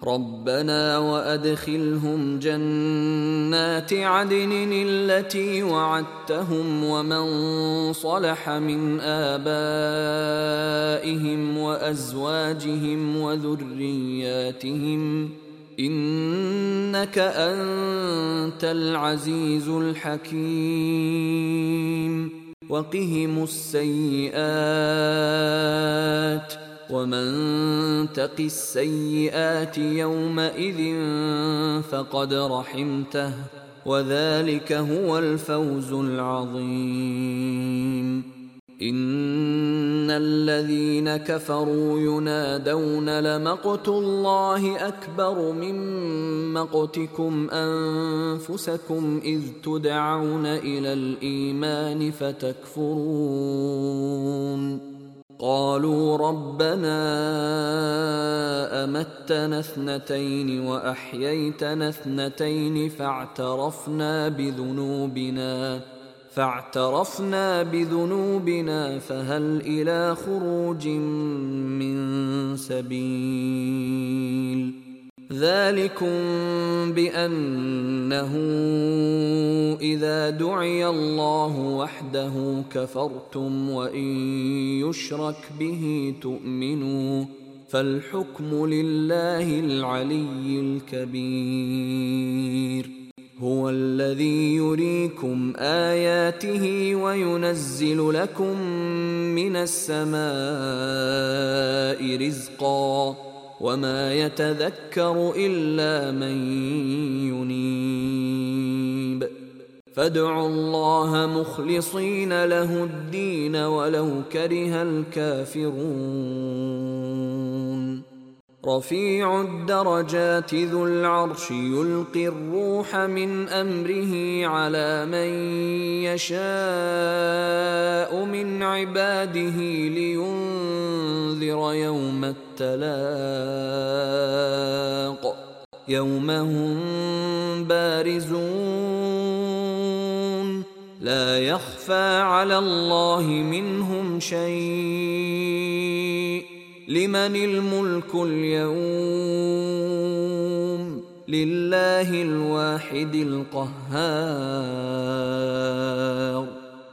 ربنا وأدخلهم جنات عدن التي وعدتهم ومن صلح من آبائهم وأزواجهم وذرياتهم إنك أنت العزيز الحكيم وقهم السيئات ومن تق السيئات يومئذ فقد رحمته وذلك هو الفوز العظيم إن الذين كفروا ينادون لمقت الله أكبر من مقتكم أنفسكم إذ تدعون إلى الإيمان فتكفرون قالوا ربنا أمتنا اثنتين وأحييتنا اثنتين فاعترفنا بذنوبنا فهل إلى خروج من سبيل ذلكم بأنه إذا دعي الله وحده كفرتم وإن يشرك به تؤمنوا فالحكم لله العلي الكبير هو الذي يريكم آياته وينزل لكم من السماء رزقا وما يتذكر إلا من ينيب فادعوا الله مخلصين له الدين ولو كره الكافرون رفيع الدرجات ذو العرش يلقي الروح من أمره على من يشاء من عباده لينذر يوم التلاق يوم هم بارزون لا يخفى على الله منهم شيء لمن الملك اليوم لله الواحد القهار